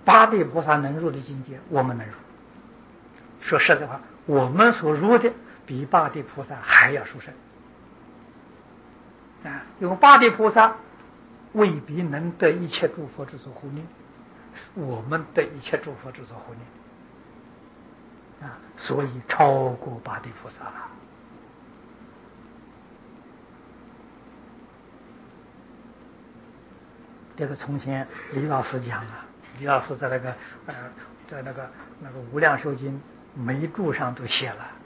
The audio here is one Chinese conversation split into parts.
八地菩萨能入的境界，我们能入。说实在话，我们所入的比八地菩萨还要殊胜啊！因为八地菩萨未必能得一切诸佛之所护念，我们得一切诸佛之所护念啊，所以超过八地菩萨了。这个从前李老师讲啊，李老师在那个无量寿经每注上都写了，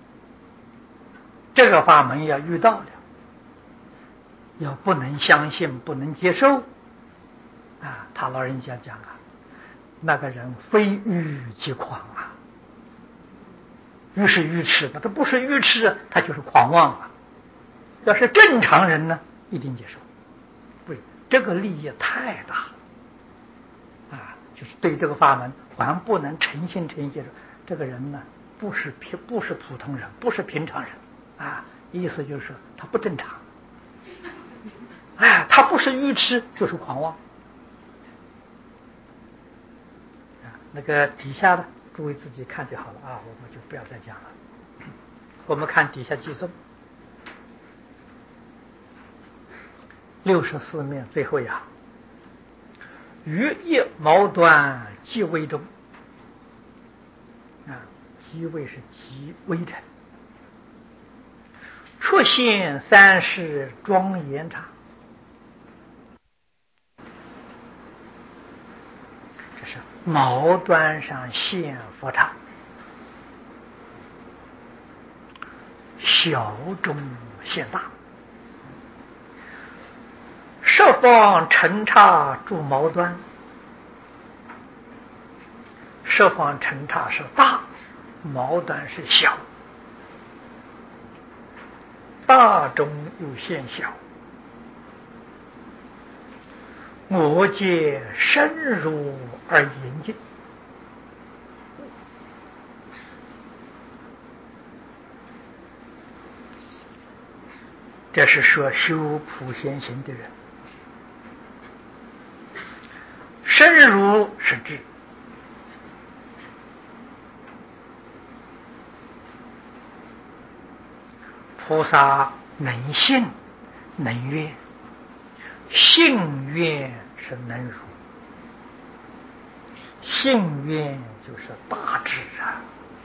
这个法门要遇到了，要不能相信，不能接受啊！他老人家讲啊，那个人非愚即狂啊，愚是愚痴，他不是愚痴，他就是狂妄啊。要是正常人呢，一定接受。不是，这个利益太大了啊！就是对这个法门还不能诚心接受，这个人呢，不是普通人，不是平常人啊。意思就是他不正常，哎，他不是愚痴，就是狂妄啊。那个底下的诸位自己看就好了啊，我们就不要再讲了。我们看底下记诵64面最后一行，于一毛端即为中啊，即为是极微尘，出现三世庄严场。这是毛端上现佛刹，小中现大，十方陈刹住毛端，十方陈刹是大，毛端是小，大中又现小，我见深入而严谨。这是说修普贤行的人，深入是智，菩萨能信能愿，信愿是能入，信愿就是大智啊。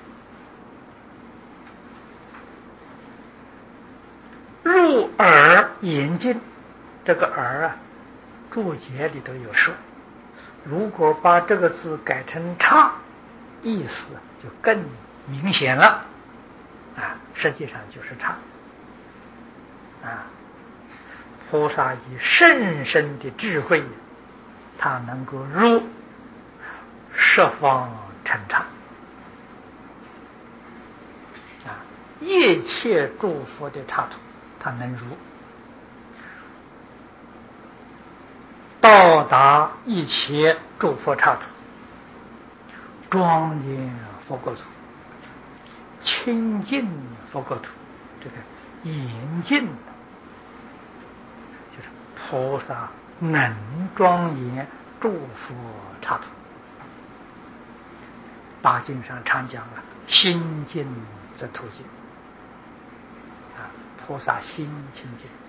入耳严禁，这个耳啊，注解里头有说，如果把这个字改成刹，意思就更明显了啊，实际上就是刹啊。菩萨以甚深的智慧，他能够入十方陈刹啊，一切诸佛的刹土他能入，到达一切诸佛刹土，庄严佛国土，清净佛国土，这个严净就是菩萨能庄严诸佛刹土。大经上常讲了，心净则土净啊，菩萨心清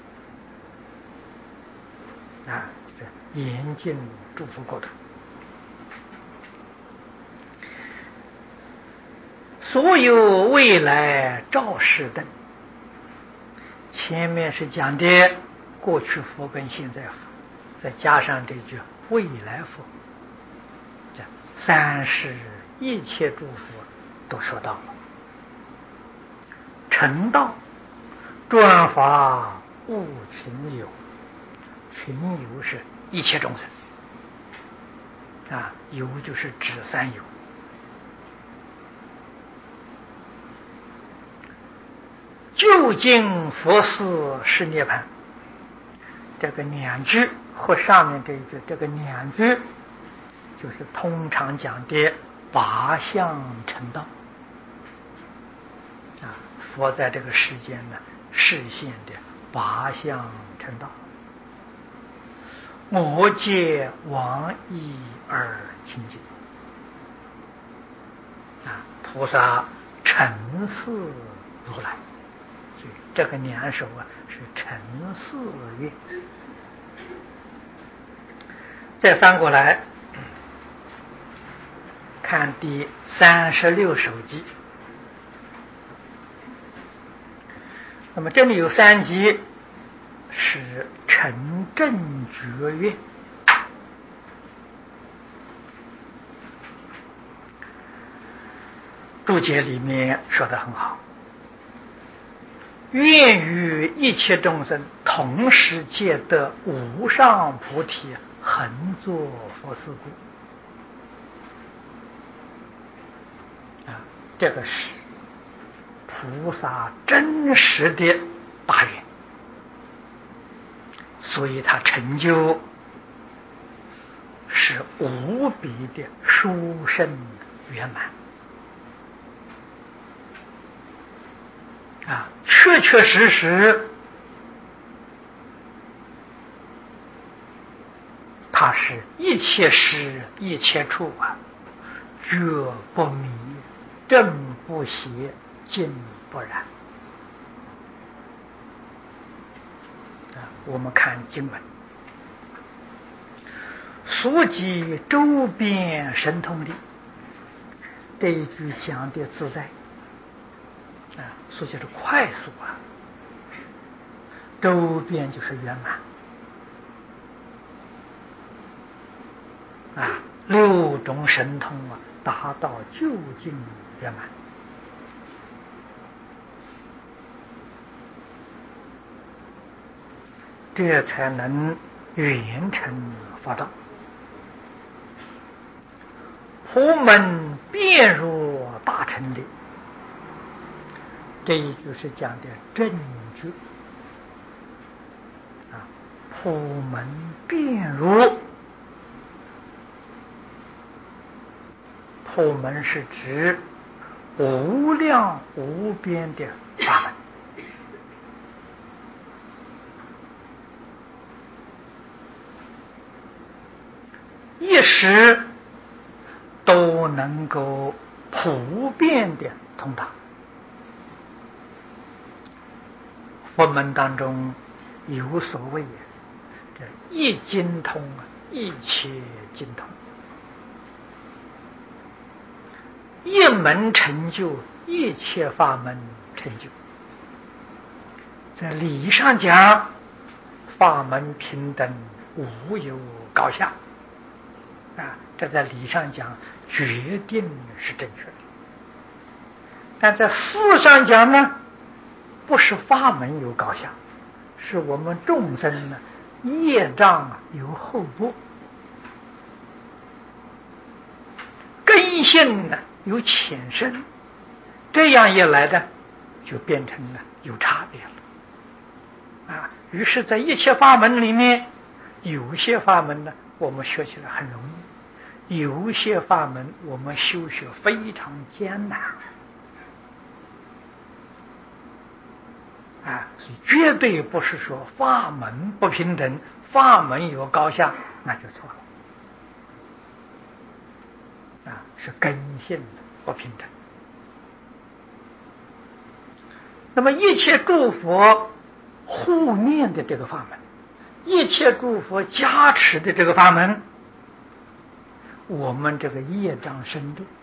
净啊，这严净诸佛国土。所有未来照世灯，前面是讲的过去佛跟现在佛，再加上这句未来佛，这三世一切诸佛都说到了。成道专法悟群有，群有是一切众生啊，有就是指三有。究竟佛事是涅槃，这个两句和上面这一句，这个两句就是通常讲的八相成道啊。佛在这个世间呢，示现的八相成道。 我见往矣而清净。菩萨承事如来，所以这个两首是承事乐。再翻过来看第36首偈。那么这里有3偈是成正觉乐。注解里面说得很好，愿与一切众生同时皆得无上菩提，恒作佛事故。这个是菩萨真实的大愿，所以他成就是无比的殊胜圆满。确确实实它是一切时一切处觉不迷，正不邪，静不染。我们看经文，所及周边神通力，这一句讲的自在所以就是快速周边就是圆满6种神通达到究竟圆满。这才能圆成佛道。佛门便若大乘力，这一句是讲的正觉佛门便如，佛门是指无量无边的法门，一时都能够普遍的通达。佛门当中有所谓这一经通一切经通，一门成就一切法门成就。在理上讲，法门平等，无有高下这在理上讲决定是正确的。但在事上讲呢，不是法门有高下，是我们众生业障有厚薄，根性有浅深，这样一来的就变成了有差别了于是在一切法门里面，有些法门我们学起来很容易，有些法门我们修学非常艰难所以绝对不是说法门不平等，法门有高下，那就错了是根性不平等。那么一切诸佛护念的这个法门，一切诸佛加持的这个法门，我们这个业障深重，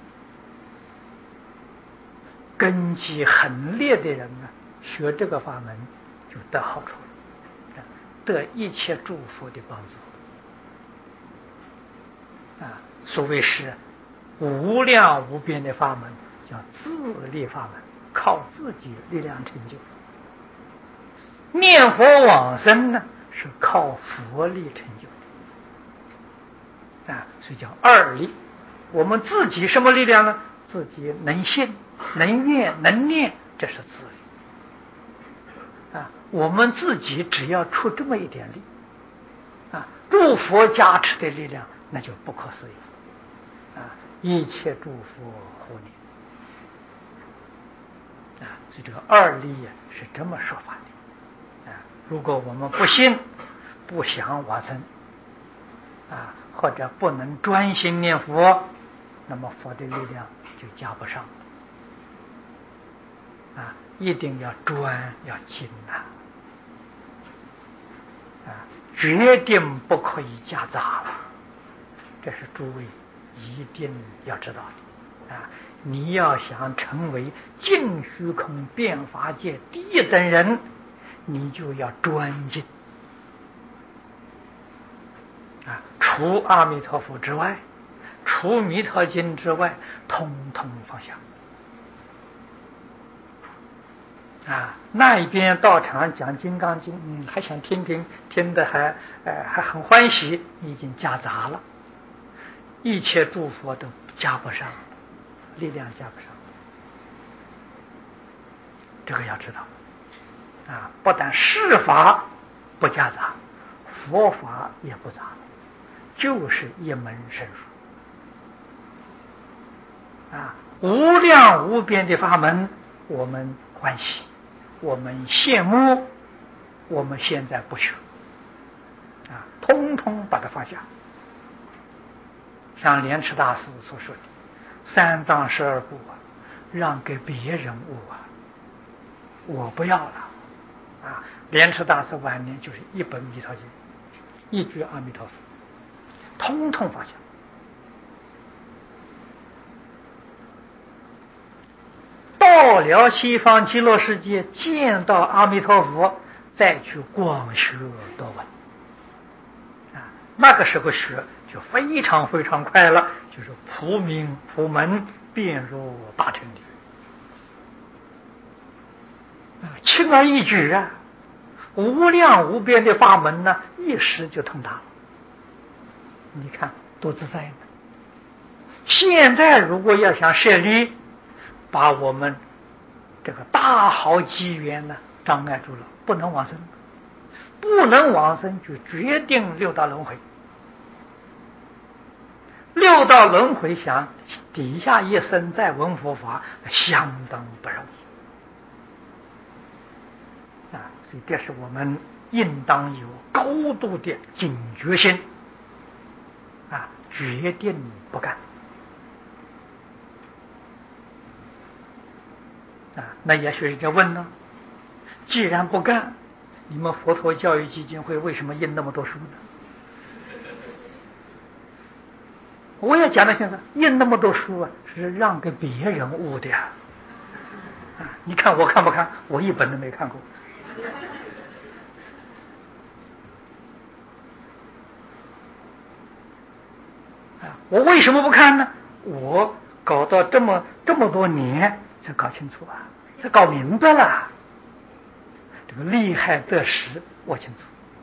根基很烈的人学这个法门就得好处了，得一切诸佛的帮助所谓是无量无边的法门，叫自力法门，靠自己力量成就。念佛往生是靠佛力成就所以叫二力。我们自己什么力量呢？自己能信能愿能念，这是自力我们自己只要出这么一点力诸佛加持的力量，那就不可思议一切诸佛护念所以这个二力是这么说法的如果我们不信不想往生， 或者不能专心念佛，那么佛的力量就加不上。一定要专要精决定不可以夹杂了。这是诸位一定要知道的你要想成为净虚空变法界第一等人，你就要专精除阿弥陀佛之外，除弥陀经之外，通通放下那一边道场讲金刚经，还想听听，听得还很欢喜，你已经夹杂了，一切诸佛都加不上，力量加不上，这个要知道不但世法不夹杂，佛法也不杂，就是一门深入无量无边的法门，我们欢喜，我们羡慕，我们现在不学通通把它放下。像莲池大师所说的三藏十二部让给别人悟我不要了莲池大师晚年就是一本弥陀经，一句阿弥陀佛，通通放下。到了西方极乐世界，见到阿弥陀佛，再去广学多闻那个时候学就非常非常快了，就是普明普门，便入大乘理轻而易举无量无边的法门呢，一时就通达了。你看多自在呢！现在如果要想设立，把我们这个大好机缘呢障碍住了，不能往生，不能往生就决定六道轮回。六道轮回想底下一生再闻佛法，相当不容易所以这是我们应当有高度的警觉性决定不干那也许人家问呢，既然不干，你们佛陀教育基金会为什么印那么多书呢？我也讲了，现在印那么多书是让给别人悟的你看我看不看？我一本都没看过我为什么不看呢？我搞到这么多年才搞清楚才搞明白了，这个利害得失我清楚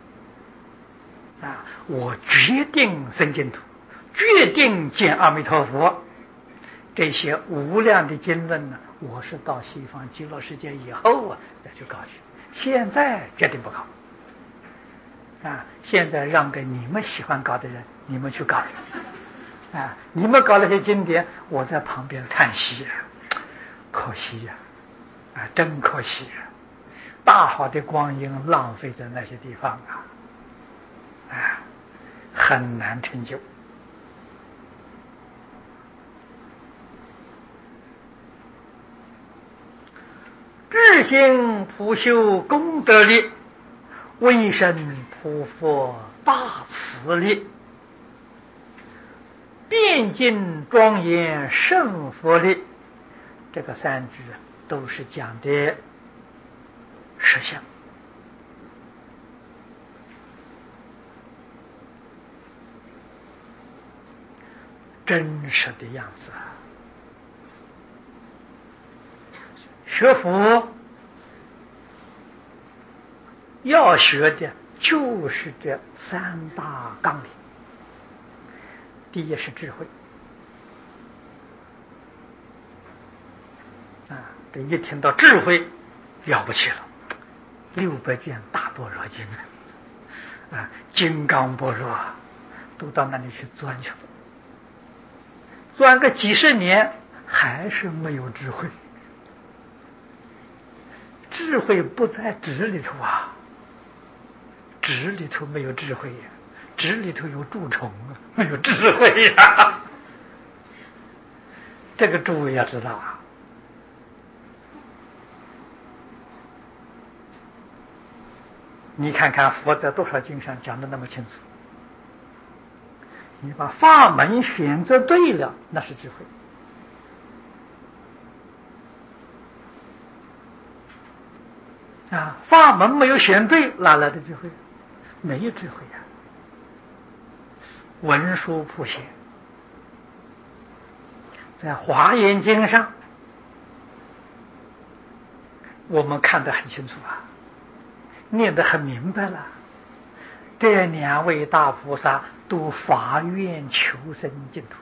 我决定生净土，决定见阿弥陀佛。这些无量的经论呢，我是到西方极乐世界以后再去搞去，现在决定不搞现在让给你们喜欢搞的人，你们去搞你们搞那些经典，我在旁边叹息可惜真可惜大好的光阴浪费在那些地方很难成就。智心普修功德力，威神普佛大慈力，遍尽庄严胜佛力。这个三句都是讲的实相真实的样子学佛要学的就是这三大纲领。第一是智慧这一听到智慧了不起了，600卷大般若经金刚般若都到那里去钻去了，钻个几十年还是没有智慧。智慧不在纸里头纸里头没有智慧纸里头有蛀虫啊，没有智慧呀。这个诸位要知道啊。你看看佛在多少经上讲的那么清楚，你把法门选择对了，那是智慧啊！法门没有选对，哪来的智慧？没有智慧呀！文殊普贤在华严经上，我们看得很清楚啊，念得很明白了。这两位大菩萨都发愿求生净土，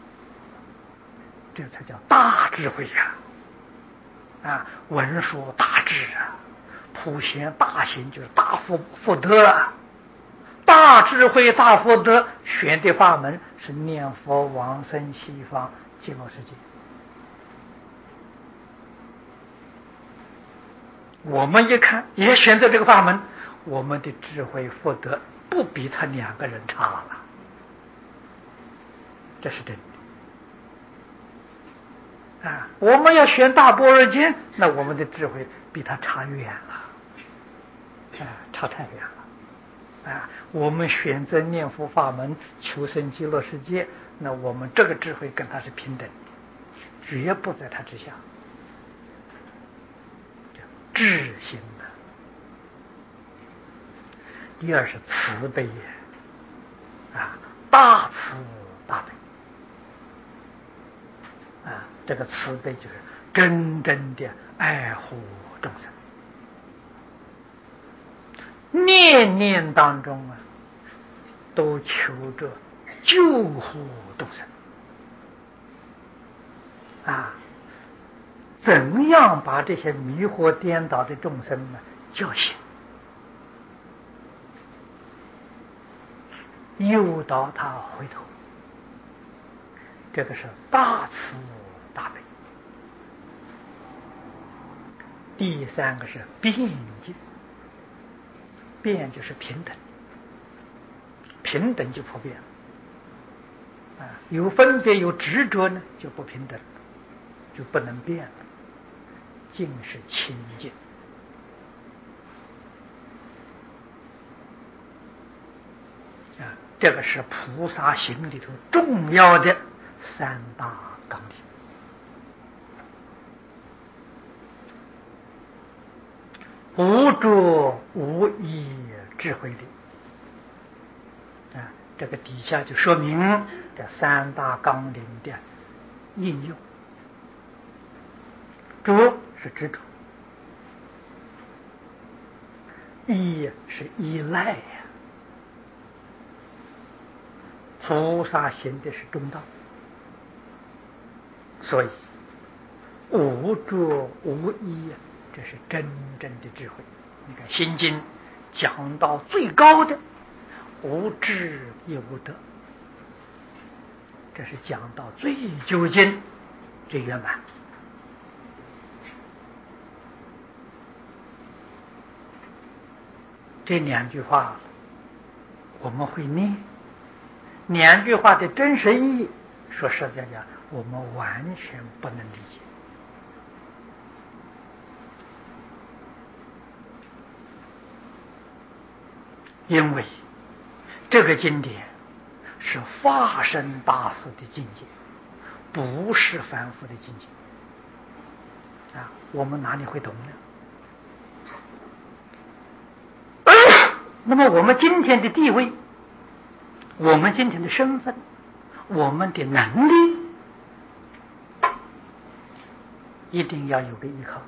这才叫大智慧呀！啊，文殊大智啊，普贤大行，就是大福德啊，大智慧大福德，选的法门是念佛往生西方极乐世界。我们一看也选择这个法门，我们的智慧福德不比他两个人差了，这是真的啊！我们要选大般若经，那我们的智慧比他差远了，差太远了啊！我们选择念佛法门求生极乐世界，那我们这个智慧跟他是平等的，绝不在他之下。智心的。第二是慈悲啊，大慈大悲啊，这个慈悲就是真正的爱护众生，念念当中啊，都求着救护众生啊，怎样把这些迷惑颠倒的众生呢叫醒，诱导他回头，这个是大慈大悲。第三个是辩解，辩就是平等，平等就普遍了啊，有分别有执着呢就不平等，就不能辩了。净是清净啊，这个是菩萨行里头重要的三大纲领，无着无依智慧力啊，这个底下就说明这三大纲领的应用。着是执着，依是依赖呀。菩萨行的是中道，所以无着无依，这是真正的智慧。你看《心经》讲到最高的无智也无得，这是讲到最究竟最圆满。这两句话我们会念，两句话的真实意义，说实在讲，我们完全不能理解。因为这个经典是化身大师的境界，不是凡夫的境界啊，我们哪里会懂呢？那么我们今天的地位，我们今天的身份，我们的能力，一定要有个依靠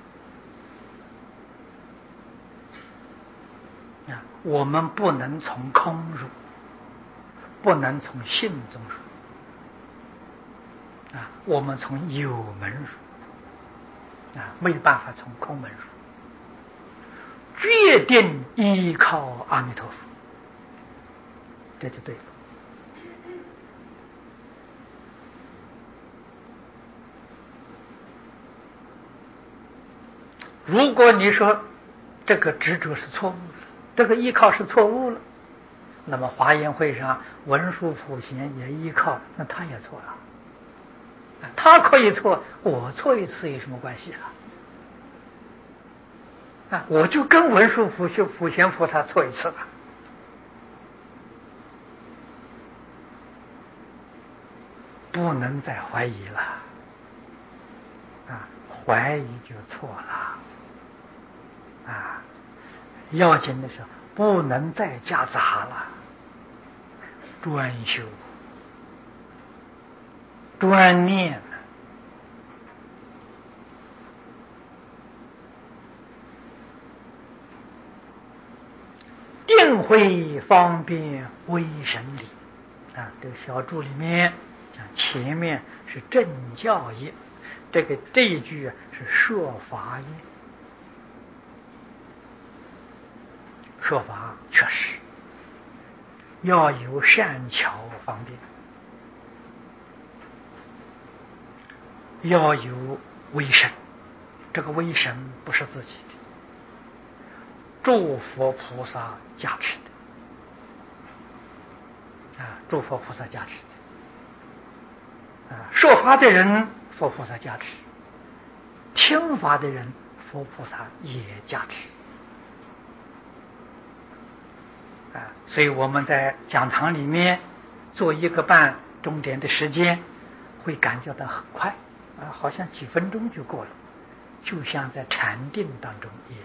啊！我们不能从空入，不能从性中入啊！我们从有门入啊，没有办法从空门入，决定依靠阿弥陀佛，这就对了。如果你说这个执着是错误了，这个依靠是错误了， 那么华严会上文殊普贤也依靠，那他也错了。他可以错，我错一次有什么关系啊？我就跟文殊普贤菩萨错一次吧。不能再怀疑了，怀疑就错了，要紧的是不能再夹杂了，专修、专念。定慧方便微神理这个小注里面讲，前面是正教业，这一句是说法业。说法确实要有善巧方便，要有威神，这个威神不是自己的，诸佛菩萨加持的诸佛菩萨加持的说法的人佛菩萨加持，听法的人佛菩萨也加持所以我们在讲堂里面做1个半钟点的时间，会感觉到很快好像几分钟就过了，就像在禅定当中一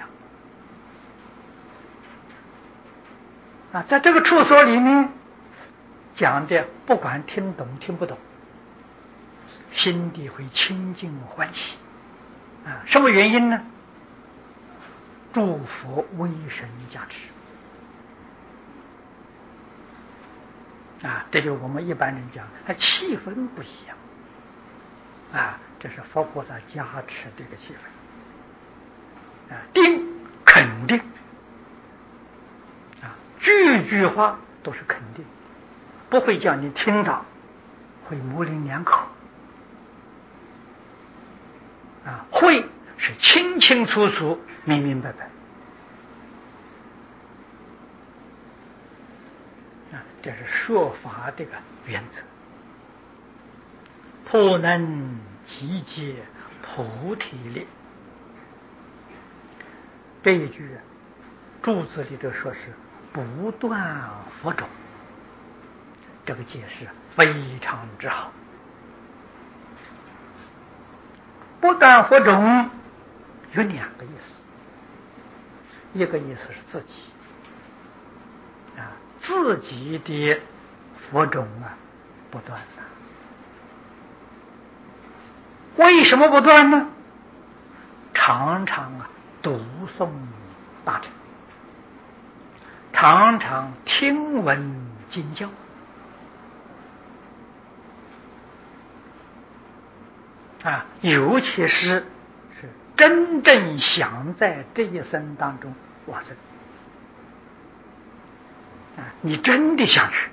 样在这个处所里面讲的，不管听懂听不懂，心地会清净欢喜什么原因呢？诸佛威神加持这就我们一般人讲气氛不一样这是佛菩萨加持这个气氛定肯定句句话都是肯定，不会叫你听到会模棱两可会是清清楚楚明明白白这是说法这个原则。普能集结菩提力，这一句注字里头说是不断佛种，这个解释非常之好。不断佛种有2个意思，一个意思是自己自己的佛种不断为什么不断呢？常常读诵大乘，常常听闻经教尤其是真正想在这一生当中往生你真的想去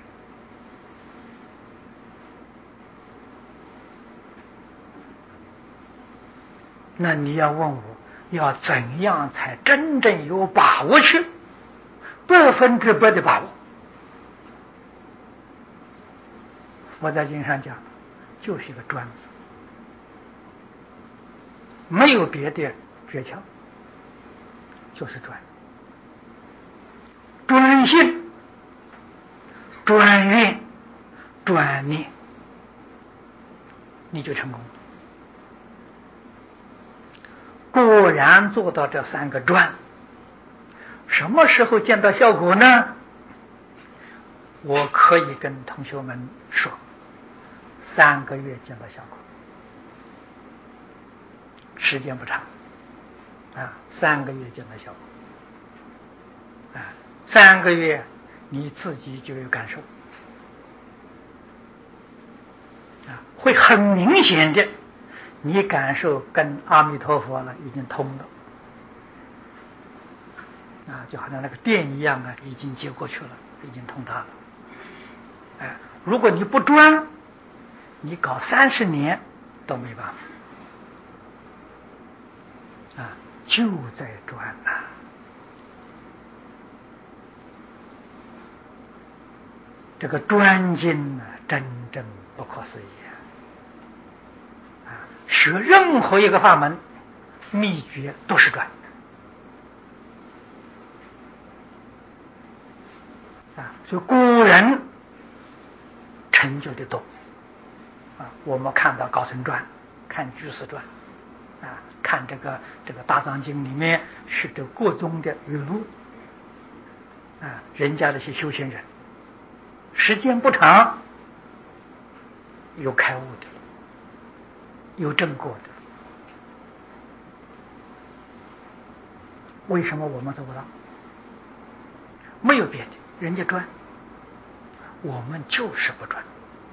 那你要问我要怎样才真正有把握去100%的把握？佛在经上讲就是一个专字，没有别的诀窍，就是专心专愿专念，你就成功了。果然做到这3个专，什么时候见到效果呢？我可以跟同学们说，3个月见到效果，时间不长3个月见到效果3个月你自己就有感受会很明显的，你感受跟阿弥陀佛了已经通了就好像那个电一样已经接过去了，已经通达了如果你不专，你搞30年都没办法就在专这个专精呢，真正不可思议啊！学任何一个法门，秘诀都是专啊，所以古人成就的多啊。我们看到高僧传，看居士传啊，看这个大藏经里面是这各宗的语录啊，人家这些修行人时间不长，有开悟的，有证果的。为什么我们做不到？没有别的，人家专，我们就是不专。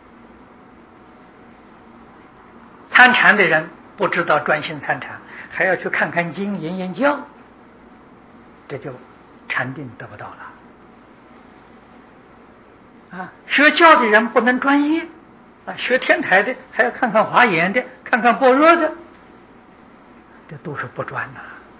参禅的人不知道专心参禅，还要去看看经、研研教，这就禅定得不到了。啊，学教的人不能专一啊，学天台的还要看看华严的，看看般若的，这都是不专呐。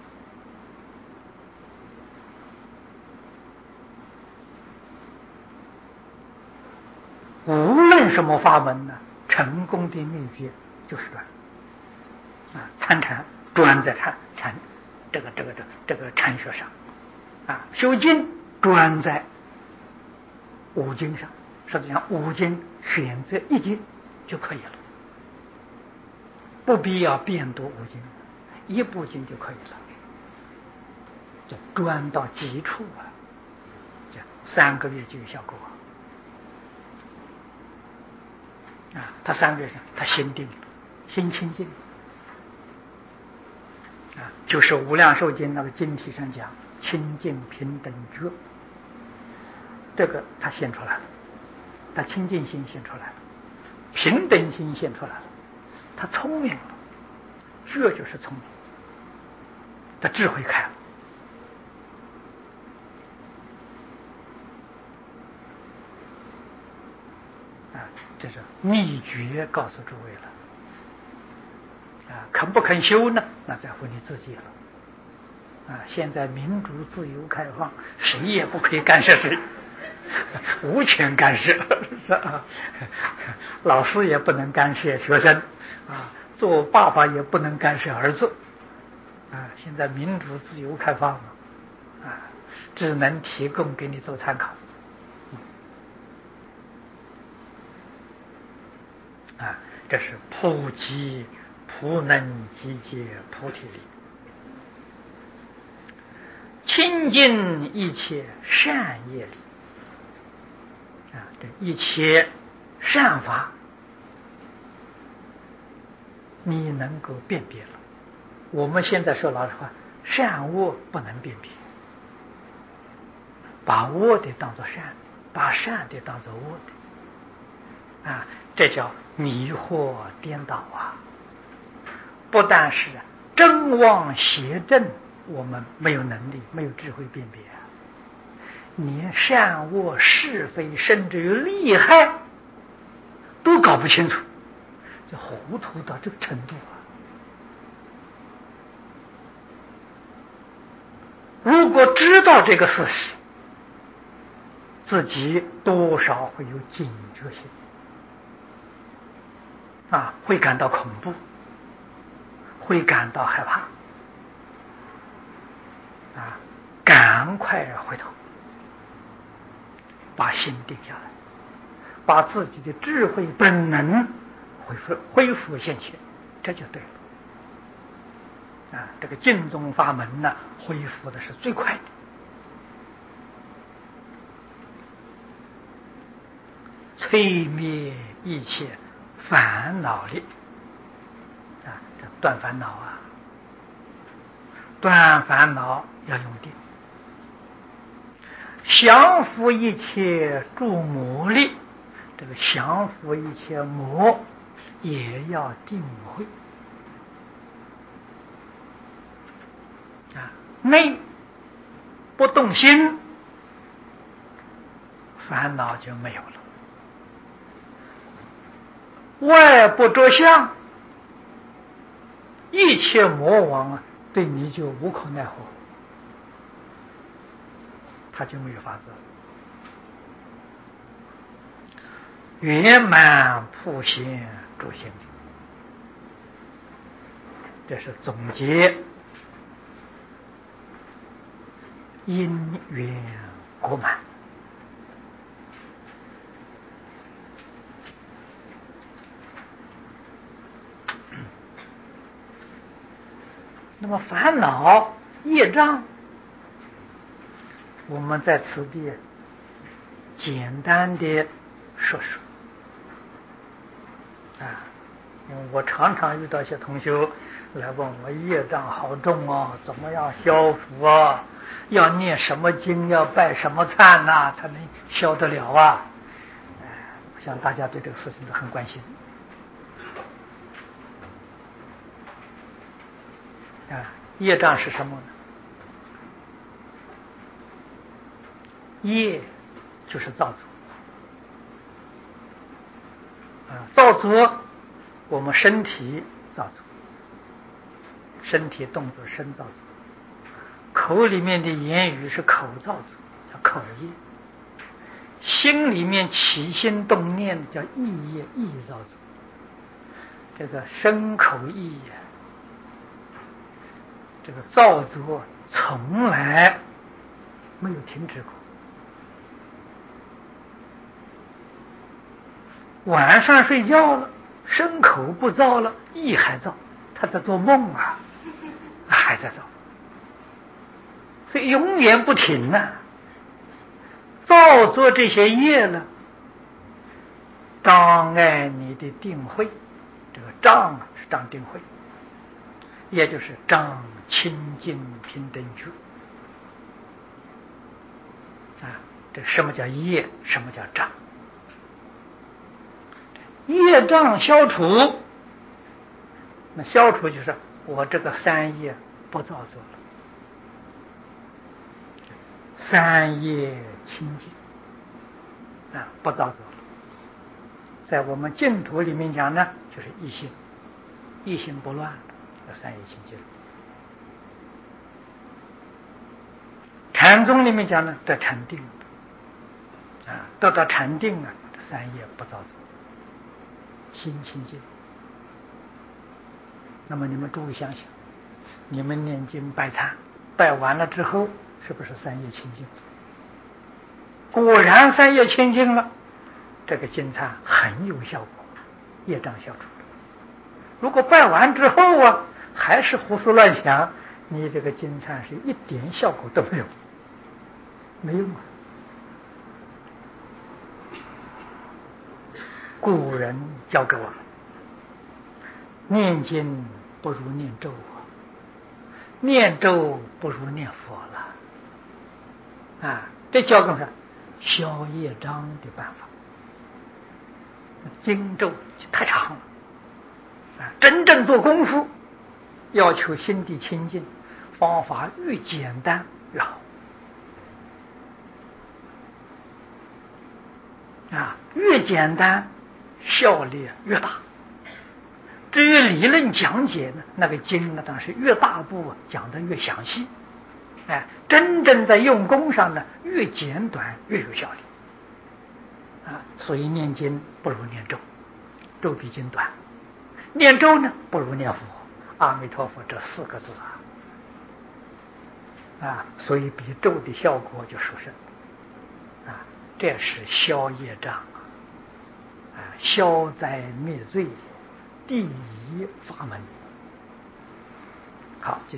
无论什么法门呢，成功的秘诀就是专啊，参禅专在禅这个禅学上啊，修经专在五经上。实际上五经选择一经就可以了，不必要遍读五经，一部经就可以了，就专到极处啊，这3个月就有效果啊！他3个月上，他心定了，心清净啊，就是《无量寿经》那个经题上讲清净平等觉，这个他现出来了。他清净心现出来了，平等心现出来了，他聪明了，这就是聪明，他智慧开了啊！这是秘诀告诉诸位了啊！肯不肯修呢？那在乎你自己了啊！现在民主自由开放，谁也不可以干涉谁。无权干涉，是吧？老师也不能干涉学生啊，做爸爸也不能干涉儿子啊。现在民主自由开放啊，只能提供给你做参考啊。这是普及普能集结菩提力，亲近一切善业力。啊，这一切善法，你能够辨别了。我们现在说老实话，善恶不能辨别，把恶的当作善，把善的当作恶的，啊，这叫迷惑颠倒啊！不但是真妄邪正，我们没有能力，没有智慧辨别啊。连善恶是非甚至于利害都搞不清楚，就糊涂到这个程度啊！如果知道这个事实，自己多少会有警觉性啊，会感到恐怖，会感到害怕啊，赶快回头把心定下来，把自己的智慧本能恢复现前，这就对了啊！这个净宗法门呢，恢复的是最快的，摧灭一切烦恼力啊！这断烦恼啊，断烦恼要用定，降伏一切诸魔力，这个降伏一切魔也要定慧啊，内不动心，烦恼就没有了；外不着相，一切魔王啊，对你就无可奈何，他就没有法子圆满普贤诸行，这是总结因缘果满。那么烦恼业障，我们在此地简单的说说因为我常常遇到一些同学来问我，业障好重啊，怎么样消除啊？要念什么经，要拜什么忏呐，才能消得了啊？我想大家对这个事情都很关心。业障是什么呢？业就是造作，造作我们身体造作，身体动作身造作，口里面的言语是口造作，叫口业；心里面起心动念叫意业，意造作。这个身口意这个造作从来没有停止过。晚上睡觉了，身口不造了，意还造，他在做梦啊，还在造，所以永远不停造作这些业呢，障碍你的定慧。这个障是障定慧，也就是障清净平等觉这什么叫业，什么叫障？业障消除，那消除就是我这个三业不造作了，三业清净不造作了。在我们净土里面讲呢，就是一心，一心不乱，叫三业清净。禅宗里面讲呢，得禅定得到禅定三业不造作，心清净。那么你们诸位想想，你们念经拜忏，拜完了之后，是不是三业清净？果然三业清净了，这个经忏很有效果，业障消除了。如果拜完之后还是胡思乱想，你这个经忏是一点效果都没有，没用古人教给我们，念经不如念咒念咒不如念佛了这教给我们消业障的办法。经咒太长了真正做功夫要求心地清净，方法越简单越好越简单效力越大。至于理论讲解呢，那个经当然是越大部讲得越详细真正在用功上呢，越简短越有效力所以念经不如念咒，咒比经短；念咒呢不如念佛，阿弥陀佛这4个字所以比咒的效果就殊胜这是消业障消灾灭罪第一法门。好。